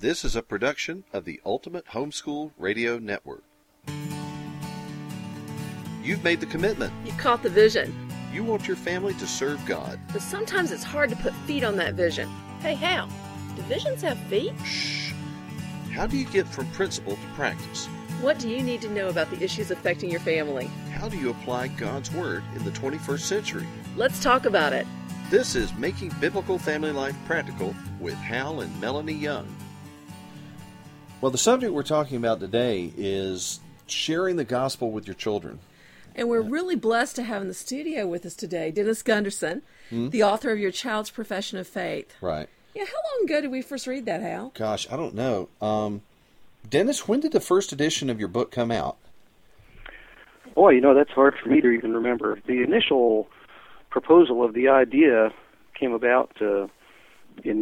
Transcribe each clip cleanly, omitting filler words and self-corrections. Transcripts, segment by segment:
This is a production of the Ultimate Homeschool Radio Network. You've made the commitment. You caught the vision. You want your family to serve God. But sometimes it's hard to put feet on that vision. Hey, Hal, do visions have feet? Shh. How do you get from principle to practice? What do you need to know about the issues affecting your family? How do you apply God's Word in the 21st century? Let's talk about it. This is Making Biblical Family Life Practical with Hal and Melanie Young. Well, the subject we're talking about today is sharing the gospel with your children. And we're really blessed to have in the studio with us today Dennis Gunderson, the author of Your Child's Profession of Faith. Right. Yeah, how long ago did we first read that, Hal? Gosh, I don't know. Dennis, when did the first edition of your book come out? Boy, that's hard for me to even remember. The initial proposal of the idea came about in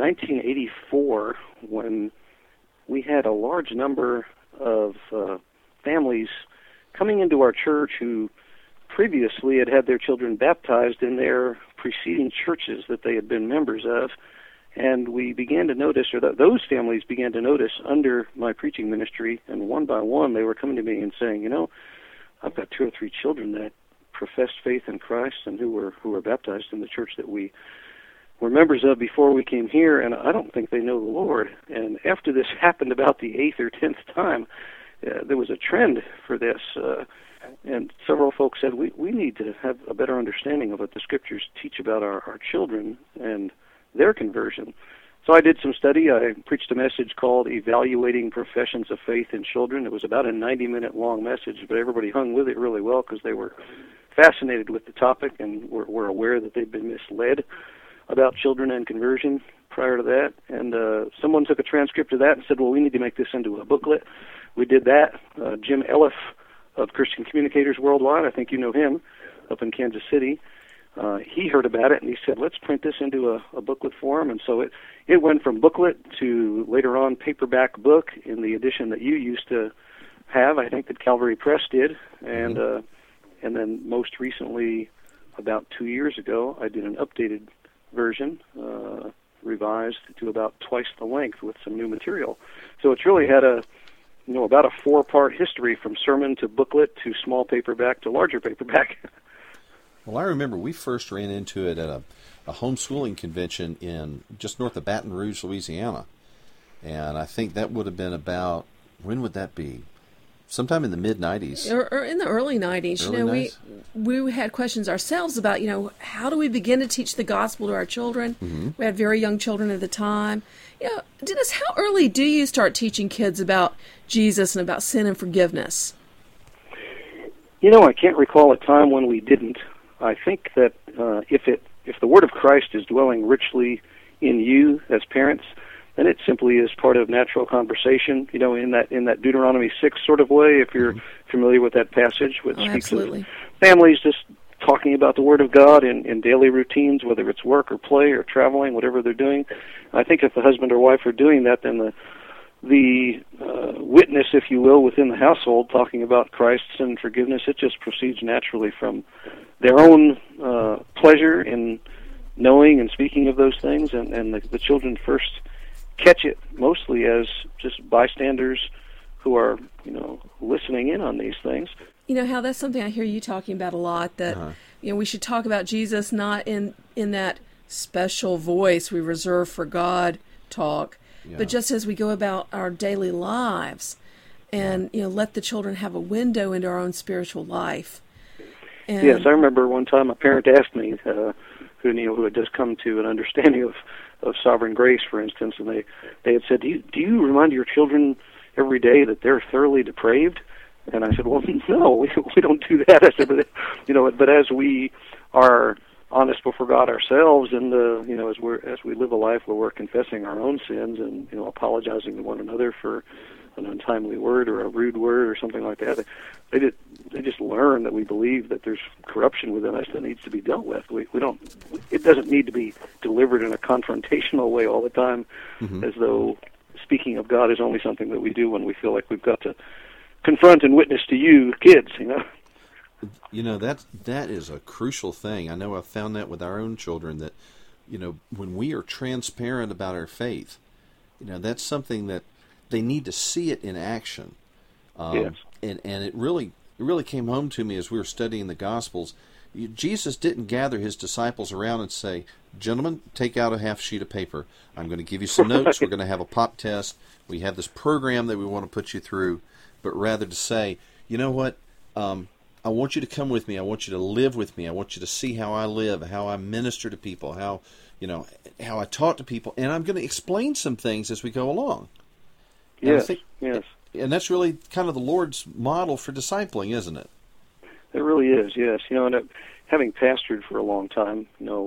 1984 when we had a large number of families coming into our church who previously had had their children baptized in their preceding churches that they had been members of. And we began to notice, or those families began to notice under my preaching ministry, and one by one they were coming to me and saying, I've got 2 or 3 children that professed faith in Christ and who were baptized in the church that we were members of before we came here, and I don't think they know the Lord. And after this happened about the 8th or 10th time, there was a trend for this, and several folks said, we need to have a better understanding of what the Scriptures teach about our children and their conversion. So I did some study. I preached a message called Evaluating Professions of Faith in Children. It was about a 90-minute long message, but everybody hung with it really well because they were fascinated with the topic and were aware that they'd been misled about children and conversion prior to that. And someone took a transcript of that and said, well, we need to make this into a booklet. We did that. Jim Elliff of Christian Communicators Worldwide, I think you know him, up in Kansas City. He heard about it, and he said, let's print this into a booklet form. And so it went from booklet to later on paperback book in the edition that you used to have, I think that Calvary Press did. And then most recently, about 2 years ago, I did an updated version, revised to about twice the length with some new material. So it's really had about a 4-part history from sermon to booklet to small paperback to larger paperback. Well, I remember we first ran into it at a homeschooling convention in just north of Baton Rouge, Louisiana. And I think that would have been about, when would that be? Sometime in the mid-'90s. Or in the early 90s. Early 90s? We had questions ourselves about, how do we begin to teach the gospel to our children? Mm-hmm. We had very young children at the time. Dennis, how early do you start teaching kids about Jesus and about sin and forgiveness? I can't recall a time when we didn't. I think that if the Word of Christ is dwelling richly in you as parents, then it simply is part of natural conversation, in that Deuteronomy 6 sort of way, if you're familiar with that passage, which speaks of families just talking about the Word of God in daily routines, whether it's work or play or traveling, whatever they're doing. I think if the husband or wife are doing that, then the witness, if you will, within the household, talking about Christ's sin and forgiveness, it just proceeds naturally from their own pleasure in knowing and speaking of those things, and the children first catch it mostly as just bystanders who are, listening in on these things. Hal, that's something I hear you talking about a lot, that, we should talk about Jesus not in that special voice we reserve for God talk, but just as we go about our daily lives and, let the children have a window into our own spiritual life. And yes, I remember one time a parent asked me, who had just come to an understanding of sovereign grace, for instance, and they had said, do you remind your children every day that they're thoroughly depraved? And I said, well, no, we don't do that. I said, but as we are honest before God ourselves, and as we live a life where we're confessing our own sins and apologizing to one another for an untimely word or a rude word or something like that, they just learn that we believe that there's corruption within us that needs to be dealt with. It doesn't need to be delivered in a confrontational way all the time, as though speaking of God is only something that we do when we feel like we've got to confront and witness to you kids. That is a crucial thing. I know I've found that with our own children, that when we are transparent about our faith, that's something that they need to see it in action. Yes. And it really came home to me as we were studying the Gospels. Jesus didn't gather his disciples around and say, "Gentlemen, take out a half sheet of paper. I'm going to give you some notes. We're going to have a pop test. We have this program that we want to put you through." But rather to say, "You know what? I want you to come with me. I want you to live with me. I want you to see how I live, how I minister to people, how I talk to people, and I'm going to explain some things as we go along." Yes, yes. And that's really kind of the Lord's model for discipling, isn't it? It really is, yes. And having pastored for a long time,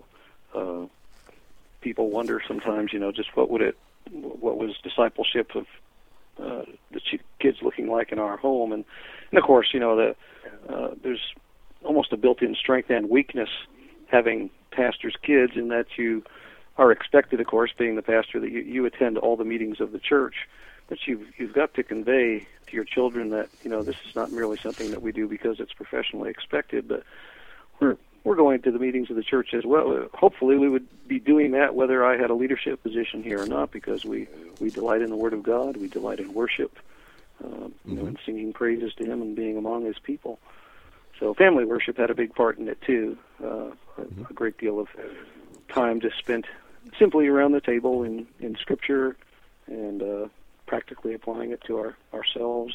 people wonder sometimes, just what was discipleship of the kids looking like in our home, and of course, there's almost a built-in strength and weakness having pastors' kids, in that you are expected, of course, being the pastor, that you attend all the meetings of the church, but you've got to convey to your children that this is not merely something that we do because it's professionally expected, but we're going to the meetings of the church as well. Hopefully, we would be doing that whether I had a leadership position here or not, because we delight in the Word of God, we delight in worship, and singing praises to Him and being among His people. So family worship had a big part in it too. A great deal of time just spent simply around the table in Scripture, and practically applying it to ourselves.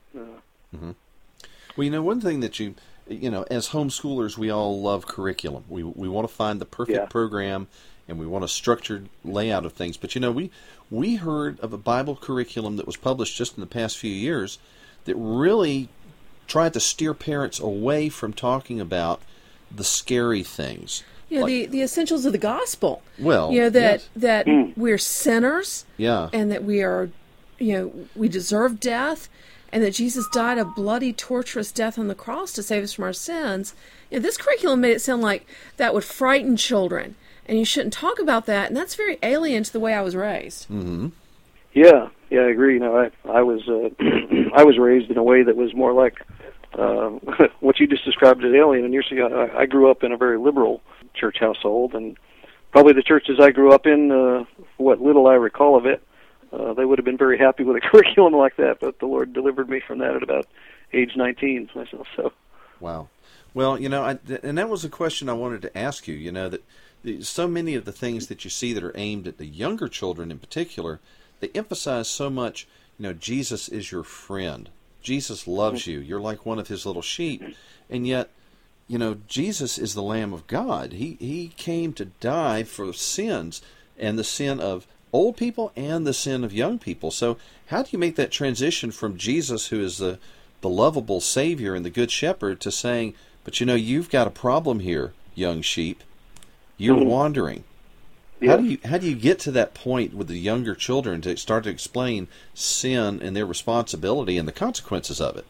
Well, one thing that as homeschoolers, we all love curriculum. We want to find the perfect program, and we want a structured layout of things. But we heard of a Bible curriculum that was published just in the past few years that really tried to steer parents away from talking about the scary things. The essentials of the gospel. Well, that we're sinners. Yeah. And that we are, we deserve death, and that Jesus died a bloody, torturous death on the cross to save us from our sins. This curriculum made it sound like that would frighten children, and you shouldn't talk about that, and that's very alien to the way I was raised. Mm-hmm. Yeah, I agree. I was I was raised in a way that was more like what you just described as alien. And I grew up in a very liberal church household, and probably the churches I grew up in, what little I recall of it, they would have been very happy with a curriculum like that, but the Lord delivered me from that at about age 19 myself. So, wow. Well, and that was a question I wanted to ask you. That so many of the things that you see that are aimed at the younger children in particular, they emphasize so much. Jesus is your friend. Jesus loves you. You're like one of His little sheep, and yet, Jesus is the Lamb of God. He came to die for sins, and the sin of old people and the sin of young people. So how do you make that transition from Jesus, who is the lovable Savior and the Good Shepherd, to saying, but you've got a problem here, young sheep. You're wandering. Yeah. How do you get to that point with the younger children to start to explain sin and their responsibility and the consequences of it?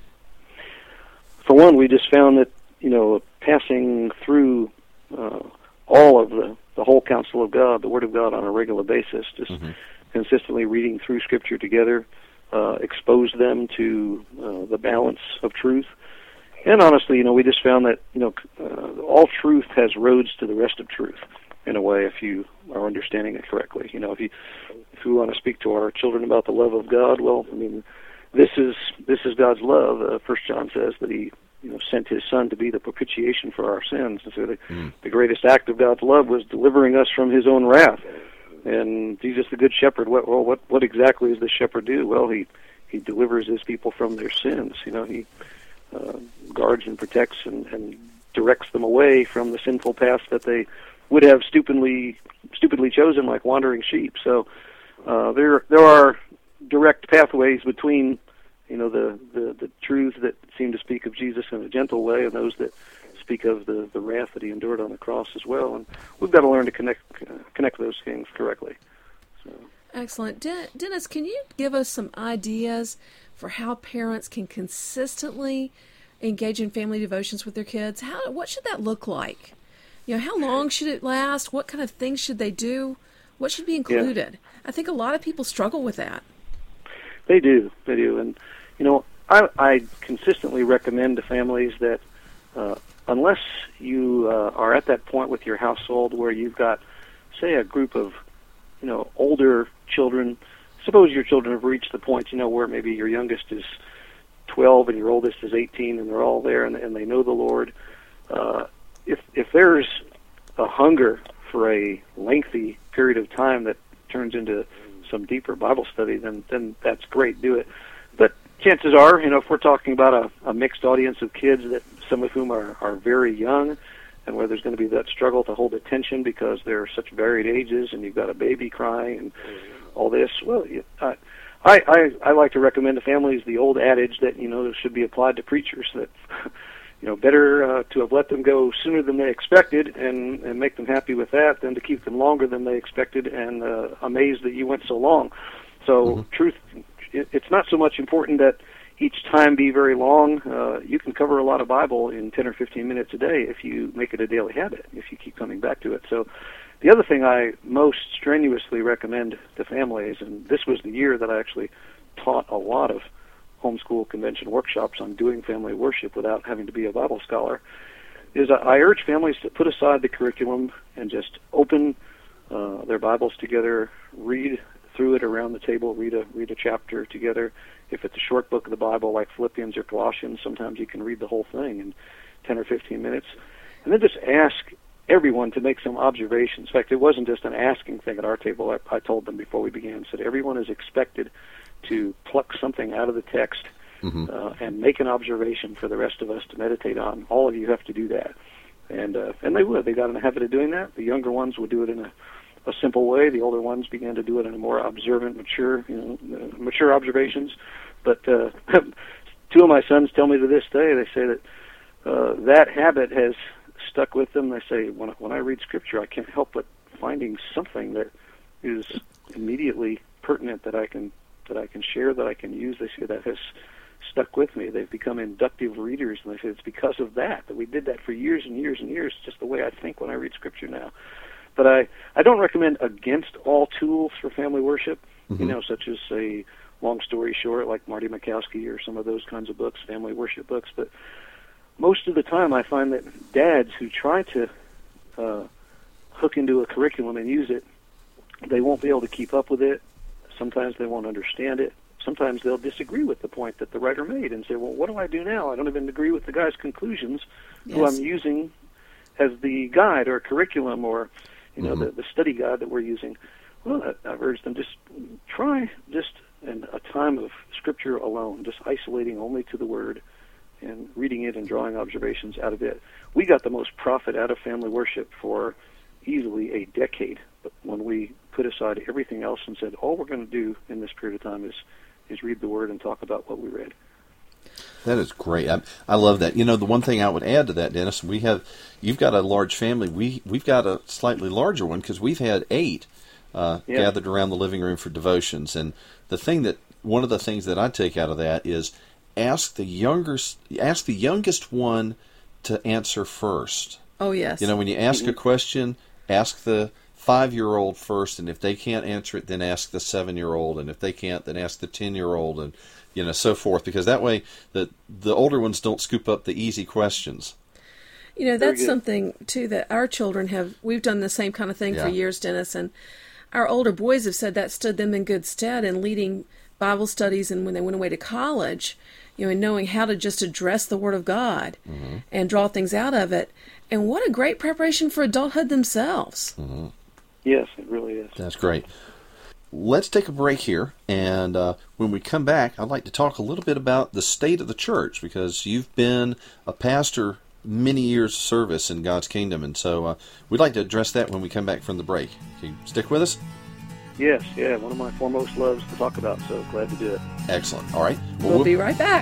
For one, we just found that passing through all of the whole counsel of God, the Word of God, on a regular basis, just consistently reading through Scripture together, expose them to the balance of truth. And honestly, we just found that all truth has roads to the rest of truth, in a way, if you are understanding it correctly. If we want to speak to our children about the love of God, well, this is God's love. 1 John says that He sent His Son to be the propitiation for our sins. And so the greatest act of God's love was delivering us from His own wrath. And Jesus, the Good Shepherd, what exactly does the shepherd do? Well, he delivers His people from their sins. He guards and protects and directs them away from the sinful paths that they would have stupidly chosen, like wandering sheep. So there are direct pathways between the truths that seem to speak of Jesus in a gentle way, and those that speak of the wrath that He endured on the cross as well. And we've got to learn to connect those things correctly. So. Excellent. Dennis, can you give us some ideas for how parents can consistently engage in family devotions with their kids? What should that look like? How long should it last? What kind of things should they do? What should be included? Yeah. I think a lot of people struggle with that. They do. And, I consistently recommend to families that unless you are at that point with your household where you've got, say, a group of, older children suppose your children have reached the point, where maybe your youngest is 12 and your oldest is 18, and they're all there and they know the Lord. If there's a hunger for a lengthy period of time that turns into some deeper Bible study, then that's great. Do it. But chances are, if we're talking about a mixed audience of kids, that some of whom are very young, and where there's going to be that struggle to hold attention because they're such varied ages, and you've got a baby crying and all this, well, I like to recommend to families the old adage that should be applied to preachers, that better to have let them go sooner than they expected and make them happy with that than to keep them longer than they expected and amazed that you went so long. So truth, it's not so much important that each time be very long. You can cover a lot of Bible in 10 or 15 minutes a day if you make it a daily habit, if you keep coming back to it. So the other thing I most strenuously recommend to families, and this was the year that I actually taught a lot of homeschool convention workshops on doing family worship without having to be a Bible scholar, is I urge families to put aside the curriculum and just open their Bibles together, read through it around the table, read a chapter together. If it's a short book of the Bible like Philippians or Colossians, sometimes you can read the whole thing in 10 or 15 minutes. And then just ask everyone to make some observations. In fact, it wasn't just an asking thing at our table. I told them before we began, said everyone is expected to pluck something out of the text and make an observation for the rest of us to meditate on. All of you have to do that. And they would. They got in the habit of doing that. The younger ones would do it in a simple way. The older ones began to do it in a more observant, mature observations. But two of my sons tell me to this day, they say that that habit has stuck with them. They say, when I read Scripture, I can't help but finding something that is immediately pertinent that I can share, that I can use. They say that has stuck with me. They've become inductive readers, and they say it's because of that we did that for years and years and years, just the way I think when I read Scripture now. But I don't recommend against all tools for family worship, such as, say, Long Story Short, like Marty Makowski or some of those kinds of books, family worship books. But most of the time I find that dads who try to hook into a curriculum and use it, they won't be able to keep up with it. Sometimes they won't understand it. Sometimes they'll disagree with the point that the writer made and say, well, what do I do now? I don't even agree with the guy's conclusions, who I'm using as the guide or curriculum or the study guide that we're using. Well, I've urged them, just try in a time of Scripture alone, just isolating only to the Word and reading it and drawing observations out of it. We got the most profit out of family worship for easily a decade, but when we put aside everything else and said, all we're going to do in this period of time is read the Word and talk about what we read. That is great. I love that. The one thing I would add to that, Dennis, you've got a large family. We've got a slightly larger one because we've had 8 gathered around the living room for devotions. And one of the things that I take out of that is ask the youngest one to answer first. Oh, yes. When you ask a question, ask the 5-year-old first, and if they can't answer it, then ask the 7-year-old, and if they can't, then ask the 10-year-old, and so forth, because that way the older ones don't scoop up the easy questions. That's something, too, that our children we've done the same kind of thing for years, Dennis, and our older boys have said that stood them in good stead in leading Bible studies and when they went away to college, and knowing how to just address the Word of God and draw things out of it. And what a great preparation for adulthood themselves. Mm-hmm. Yes, it really is. That's great. Let's take a break here, and when we come back, I'd like to talk a little bit about the state of the church, because you've been a pastor many years of service in God's kingdom, and so we'd like to address that when we come back from the break. Can you stick with us? Yes, one of my foremost loves to talk about, so glad to do it. Excellent. All right. We'll be right back.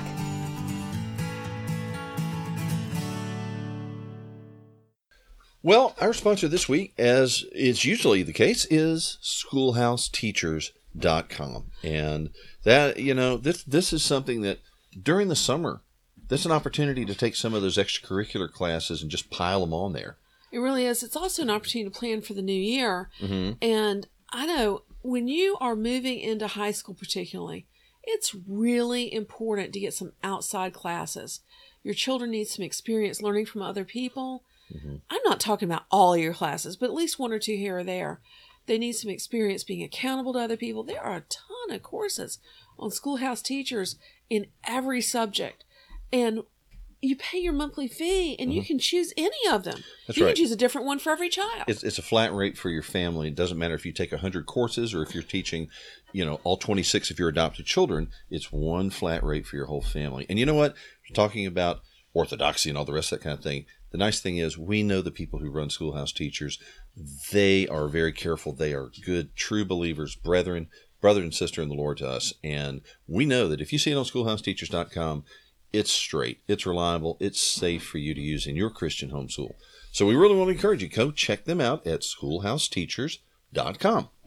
Well, our sponsor this week, as is usually the case, is SchoolhouseTeachers.com. And that, this is something that during the summer, that's an opportunity to take some of those extracurricular classes and just pile them on there. It really is. It's also an opportunity to plan for the new year. Mm-hmm. And I know when you are moving into high school particularly, it's really important to get some outside classes. Your children need some experience learning from other people. Mm-hmm. I'm not talking about all your classes, but at least 1 or 2 here or there. They need some experience being accountable to other people. There are a ton of courses on Schoolhouse Teachers in every subject. And you pay your monthly fee, and you can choose any of them. That's you right. can choose a different one for every child. It's a flat rate for your family. It doesn't matter if you take 100 courses or if you're teaching, all 26 of your adopted children. It's one flat rate for your whole family. And you know what? Talking about orthodoxy and all the rest of that kind of thing, the nice thing is we know the people who run Schoolhouse Teachers. They are very careful. They are good, true believers, brother and sister in the Lord to us. And we know that if you see it on schoolhouseteachers.com, it's straight, it's reliable, it's safe for you to use in your Christian homeschool. So we really want to encourage you, go check them out at schoolhouseteachers.com.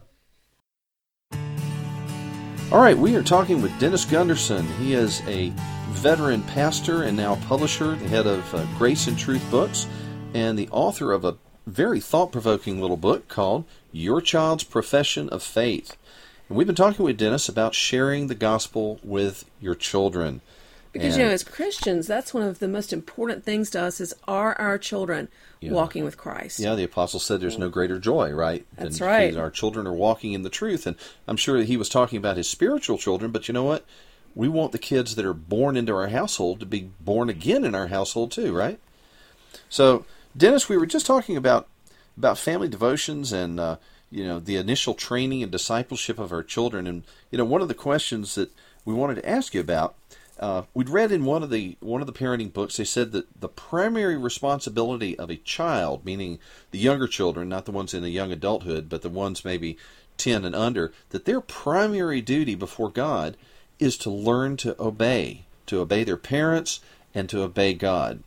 All right, we are talking with Dennis Gunderson. He is a veteran pastor and now publisher, the head of Grace and Truth Books, and the author of a very thought-provoking little book called Your Child's Profession of Faith. And we've been talking with Dennis about sharing the gospel with your children. Because, as Christians, that's one of the most important things to us is, are our children walking with Christ? Yeah, the apostle said there's no greater joy, right? That's right. Our children are walking in the truth. And I'm sure that he was talking about his spiritual children, but you know what? We want the kids that are born into our household to be born again in our household too, right? So, Dennis, we were just talking about family devotions and, the initial training and discipleship of our children. And, one of the questions that we wanted to ask you about, we'd read in one of the parenting books, they said that the primary responsibility of a child, meaning the younger children, not the ones in the young adulthood, but the ones maybe 10 and under, that their primary duty before God is to learn to obey their parents and to obey God.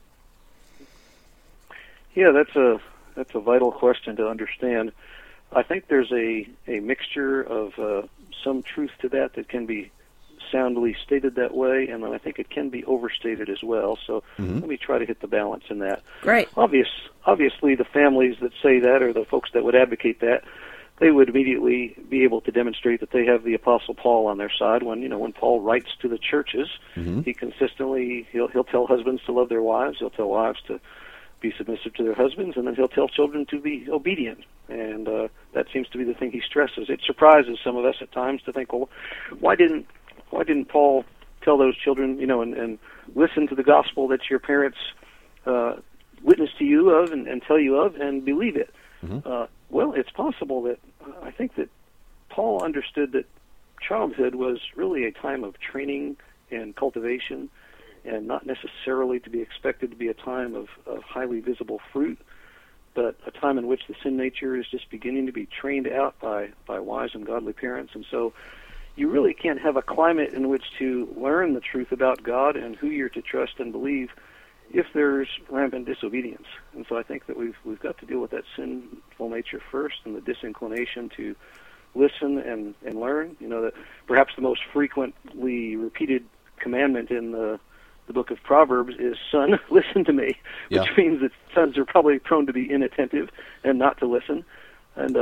Yeah, that's a vital question to understand. I think there's a mixture of some truth to that can be soundly stated that way, and then I think it can be overstated as well. So let me try to hit the balance in that. Great. Obviously, the families that say that, or the folks that would advocate that, they would immediately be able to demonstrate that they have the Apostle Paul on their side. When Paul writes to the churches, he consistently he'll tell husbands to love their wives, he'll tell wives to be submissive to their husbands, and then he'll tell children to be obedient. And that seems to be the thing he stresses. It surprises some of us at times to think, well, why didn't Paul tell those children, and listen to the gospel that your parents witness to you of and tell you of, and believe it? Well, it's possible that I think that Paul understood that childhood was really a time of training and cultivation, and not necessarily to be expected to be a time of highly visible fruit, but a time in which the sin nature is just beginning to be trained out by wise and godly parents. And so you really can't have a climate in which to learn the truth about God and who you're to trust and believe if there's rampant disobedience. And so I think that we've got to deal with that sinful nature first, and the disinclination to listen and learn. That perhaps the most frequently repeated commandment in the book of Proverbs is, "Son, listen to me," which means that sons are probably prone to be inattentive and not to listen. And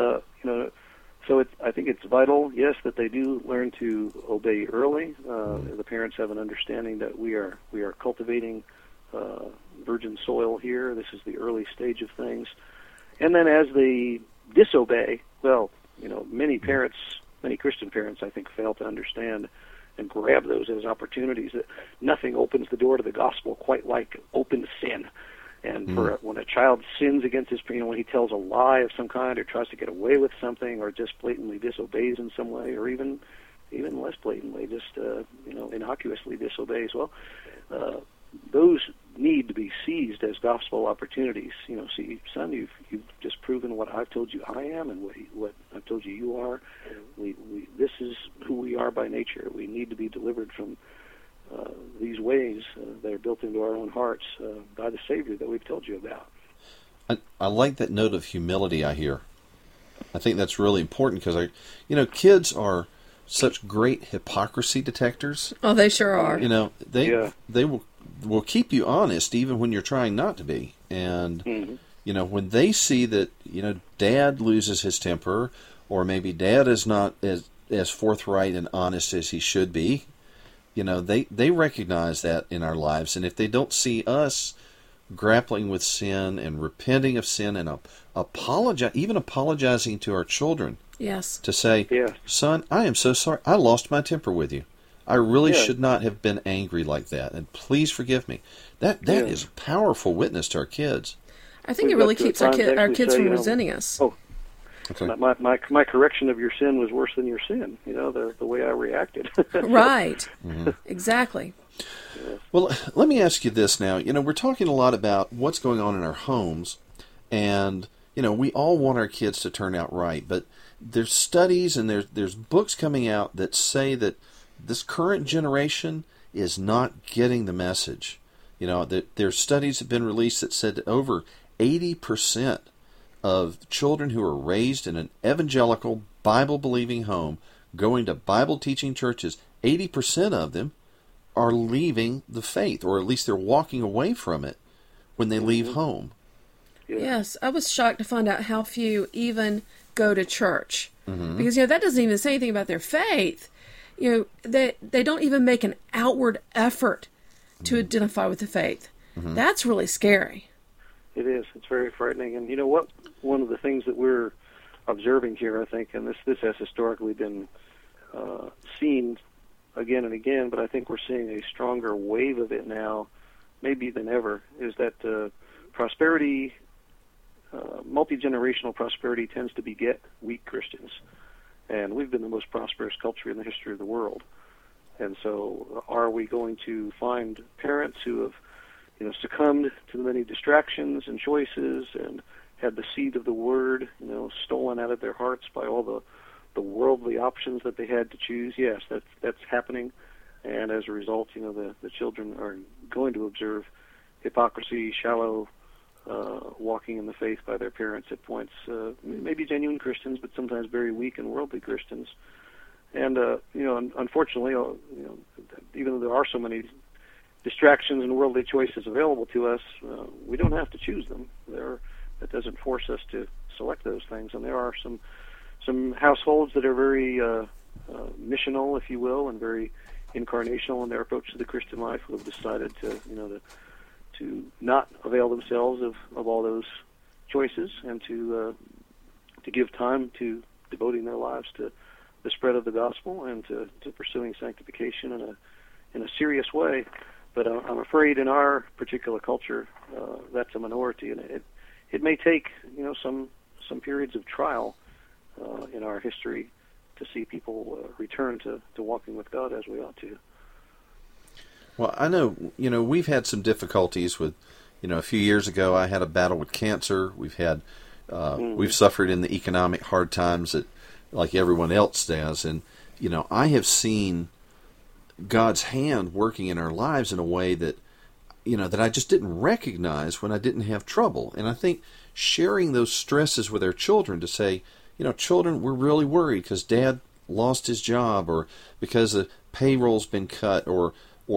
so I think it's vital, yes, that they do learn to obey early. The parents have an understanding that we are cultivating virgin soil here. This is the early stage of things. And then as they disobey, many Christian parents, I think, fail to understand and grab those as opportunities. That nothing opens the door to the gospel quite like open sin. And when a child sins against his parent, when he tells a lie of some kind, or tries to get away with something, or just blatantly disobeys in some way, or even less blatantly, just innocuously disobeys, those need to be seized as gospel opportunities. See, son, you've just proven what I've told you I am, and what I've told you you are. This is who we are by nature. We need to be delivered from these ways that are built into our own hearts by the Savior that we've told you about. I like that note of humility I hear. I think that's really important because kids are such great hypocrisy detectors. Oh, they sure are. They will keep you honest even when you're trying not to be. And when they see that dad loses his temper, or maybe dad is not as forthright and honest as he should be, they recognize that in our lives. And if they don't see us grappling with sin and repenting of sin and even apologizing to our children. Yes. To say, son, I am so sorry. I lost my temper with you. I really should not have been angry like that, and please forgive me. That is a powerful witness to our kids. I think it really keeps our kids from resenting us. Oh, okay. My correction of your sin was worse than your sin. The way I reacted. Right. Mm-hmm. Exactly. Well, let me ask you this now. We're talking a lot about what's going on in our homes, and we all want our kids to turn out right, but there's studies and there's books coming out that say that this current generation is not getting the message. There's studies have been released that said that over 80% of children who are raised in an evangelical, Bible-believing home, going to Bible-teaching churches, 80% of them are leaving the faith, or at least they're walking away from it when they leave home. Yes, I was shocked to find out how few even go to church. Because, that doesn't even say anything about their faith. They don't even make an outward effort to identify with the faith. That's really scary. It is. It's very frightening. And you know what? One of the things that we're observing here, I think, and this has historically been seen again and again, but I think we're seeing a stronger wave of it now, maybe than ever, is that prosperity, multi-generational prosperity tends to beget weak Christians. And we've been the most prosperous culture in the history of the world. And so are we going to find parents who have succumbed to the many distractions and choices and had the seed of the word, stolen out of their hearts by all the worldly options that they had to choose? Yes, that's happening. And as a result, the children are going to observe hypocrisy, shallow walking in the faith by their parents at points, maybe genuine Christians, but sometimes very weak and worldly Christians. And unfortunately, even though there are so many distractions and worldly choices available to us, we don't have to choose them. That doesn't force us to select those things. And there are some households that are very missional, if you will, and very incarnational in their approach to the Christian life, who have decided to not avail themselves of all those choices, and to give time to devoting their lives to the spread of the gospel and to pursuing sanctification in a serious way. But I'm afraid in our particular culture, that's a minority, and it may take some periods of trial in our history to see people return to walking with God as we ought to. Well, I know, we've had some difficulties with, a few years ago I had a battle with cancer. We've had, we've suffered in the economic hard times that, like everyone else does. And, I have seen God's hand working in our lives in a way that, that I just didn't recognize when I didn't have trouble. And I think sharing those stresses with our children to say, children, we're really worried because Dad lost his job, or because the payroll's been cut, or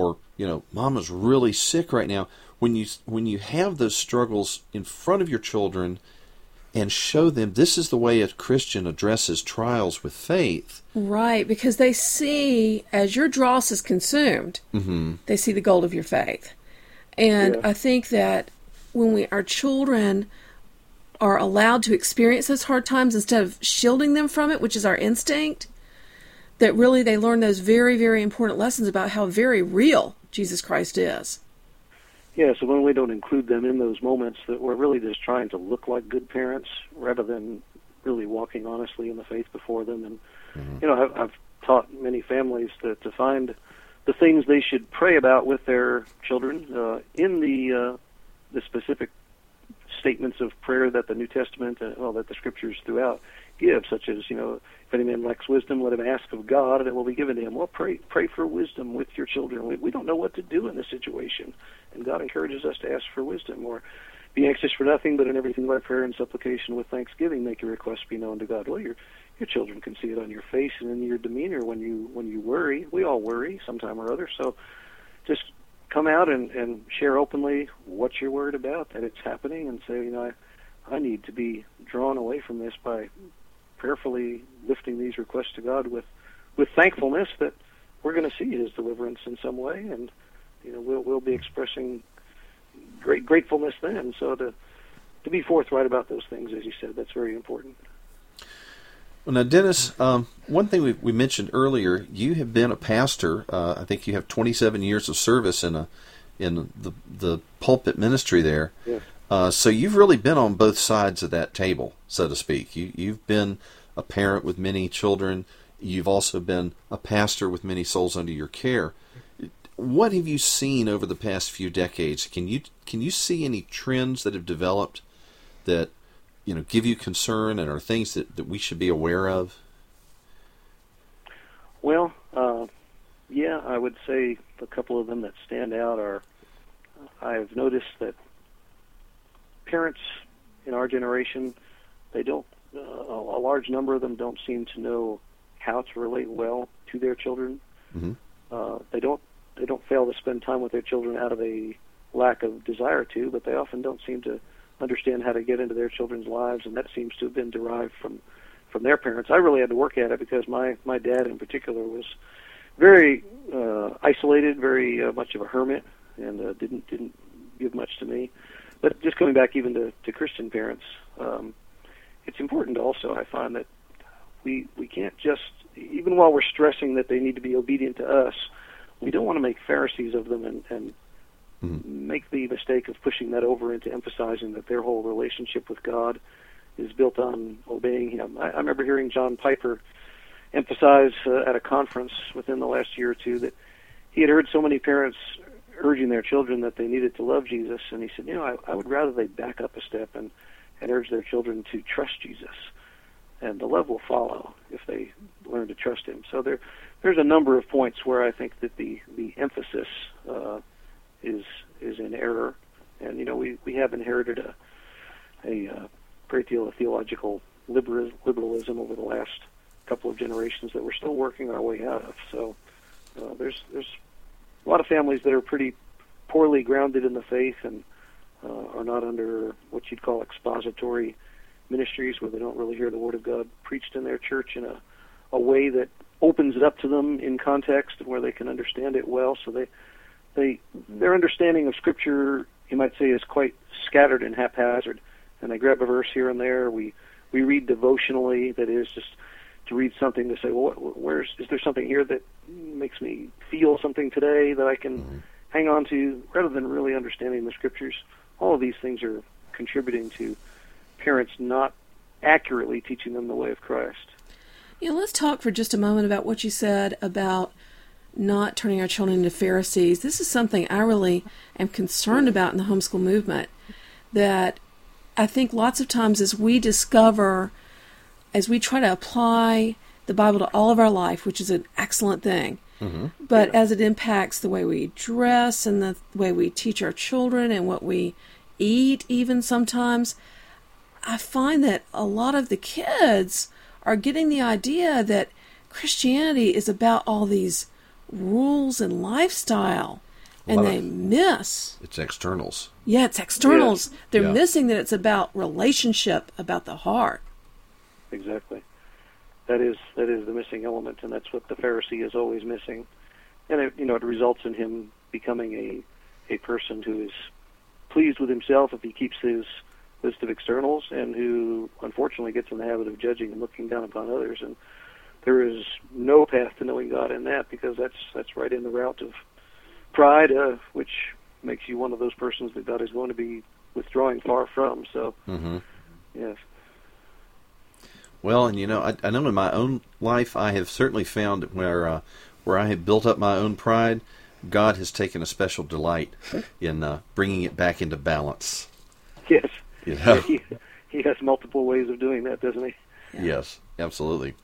Mama's really sick right now. When you have those struggles in front of your children and show them this is the way a Christian addresses trials with faith. Right, because they see, as your dross is consumed, they see the gold of your faith. And I think that when our children are allowed to experience those hard times instead of shielding them from it, which is our instinct, that really they learn those very, very important lessons about how very real Jesus Christ is. Yeah, so when we don't include them in those moments, that we're really just trying to look like good parents rather than really walking honestly in the faith before them. And, I've taught many families to find the things they should pray about with their children in the specific statements of prayer that the New Testament, that the Scriptures throughout give, such as, if any man lacks wisdom, let him ask of God, and it will be given to him. Well, pray for wisdom with your children. We don't know what to do in this situation, and God encourages us to ask for wisdom. Or be anxious for nothing, but in everything by prayer and supplication with thanksgiving, make your requests be known to God. Well, your children can see it on your face and in your demeanor when you worry. We all worry sometime or other. So just come out and share openly what you're worried about, that it's happening, and say, I need to be drawn away from this by prayerfully lifting these requests to God with thankfulness that we're going to see His deliverance in some way, and we'll be expressing great gratefulness then. So to be forthright about those things, as you said, that's very important. Well, now, Dennis, one thing we mentioned earlier, you have been a pastor. I think you have 27 years of service in the pulpit ministry there. Yes. So you've really been on both sides of that table, so to speak. You've been a parent with many children. You've also been a pastor with many souls under your care. What have you seen over the past few decades? Can you see any trends that have developed that give you concern and are things that we should be aware of? Well, yeah, I would say a couple of them that stand out are, I've noticed that parents in our generation, they don't, a large number of them don't seem to know how to relate well to their children. Mm-hmm. They don't fail to spend time with their children out of a lack of desire to, but they often don't seem to understand how to get into their children's lives, and that seems to have been derived from their parents. I really had to work at it because my dad in particular was very isolated, very much of a hermit, and didn't give much to me. But just coming back even to Christian parents, it's important also, I find, that we can't just, even while we're stressing that they need to be obedient to us, we don't want to make Pharisees of them and mm-hmm. make the mistake of pushing that over into emphasizing that their whole relationship with God is built on obeying Him. I remember hearing John Piper emphasize at a conference within the last year or two that he had heard so many parents urging their children that they needed to love Jesus, and he said, I would rather they back up a step and urge their children to trust Jesus, and the love will follow if they learn to trust Him. So there's a number of points where I think that the emphasis is in error, and we have inherited a great deal of theological liberalism over the last couple of generations that we're still working our way out of. So there's a lot of families that are pretty poorly grounded in the faith and are not under what you'd call expository ministries, where they don't really hear the Word of God preached in their church in a way that opens it up to them in context and where they can understand it well. So their understanding of Scripture, you might say, is quite scattered and haphazard. And they grab a verse here and there. We read devotionally, that is, just to read something to say, well, is there something here that makes me feel something today that I can mm-hmm. hang on to, rather than really understanding the Scriptures. All of these things are contributing to parents not accurately teaching them the way of Christ. Let's talk for just a moment about what you said about not turning our children into Pharisees. This is something I really am concerned about in the homeschool movement, that I think lots of times as we try to apply the Bible to all of our life, which is an excellent thing, mm-hmm. but as it impacts the way we dress and the way we teach our children and what we eat even sometimes, I find that a lot of the kids are getting the idea that Christianity is about all these rules and lifestyle, and they miss. It's externals. Yeah, it's externals. Yes. They're missing that it's about relationship, about the heart. Exactly. That is the missing element, and that's what the Pharisee is always missing. And it results in him becoming a person who is pleased with himself if he keeps his list of externals, and who unfortunately gets in the habit of judging and looking down upon others. And there is no path to knowing God in that, because that's right in the route of pride, which makes you one of those persons that God is going to be withdrawing far from. So, mm-hmm. yes. Well, and I know in my own life I have certainly found where I have built up my own pride, God has taken a special delight in bringing it back into balance. Yes. Yeah, he has multiple ways of doing that, doesn't he? Yeah. Yes, absolutely.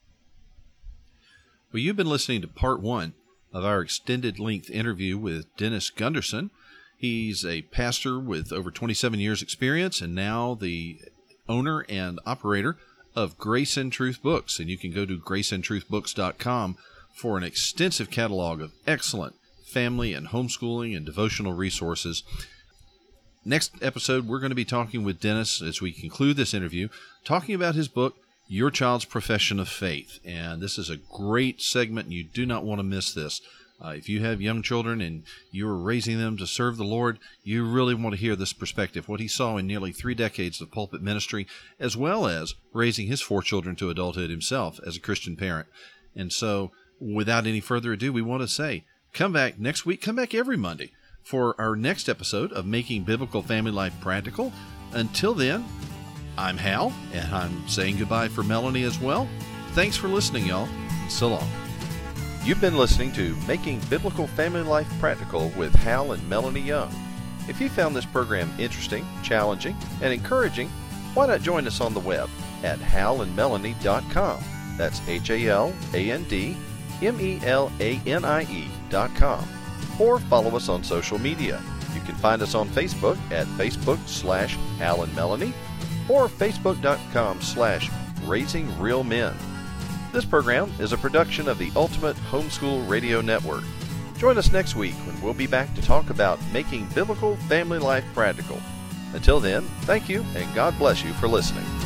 Well, you've been listening to part 1 of our extended-length interview with Dennis Gunderson. He's a pastor with over 27 years' experience, and now the owner and operator of Grace and Truth Books. And you can go to graceandtruthbooks.com for an extensive catalog of excellent family and homeschooling and devotional resources. Next episode, we're going to be talking with Dennis as we conclude this interview, talking about his book, Your Child's Profession of Faith. And this is a great segment, and you do not want to miss this. If you have young children and you're raising them to serve the Lord, you really want to hear this perspective, what he saw in nearly 3 decades of pulpit ministry, as well as raising his 4 children to adulthood himself as a Christian parent. And so, without any further ado, we want to say, come back next week, come back every Monday for our next episode of Making Biblical Family Life Practical. Until then, I'm Hal, and I'm saying goodbye for Melanie as well. Thanks for listening, y'all, and so long. You've been listening to Making Biblical Family Life Practical with Hal and Melanie Young. If you found this program interesting, challenging, and encouraging, why not join us on the web at halandmelanie.com. That's HALANDMELANIE.com. Or follow us on social media. You can find us on Facebook at Facebook/HalAndMelanie or Facebook.com/RaisingRealMen. This program is a production of the Ultimate Homeschool Radio Network. Join us next week when we'll be back to talk about making biblical family life practical. Until then, thank you and God bless you for listening.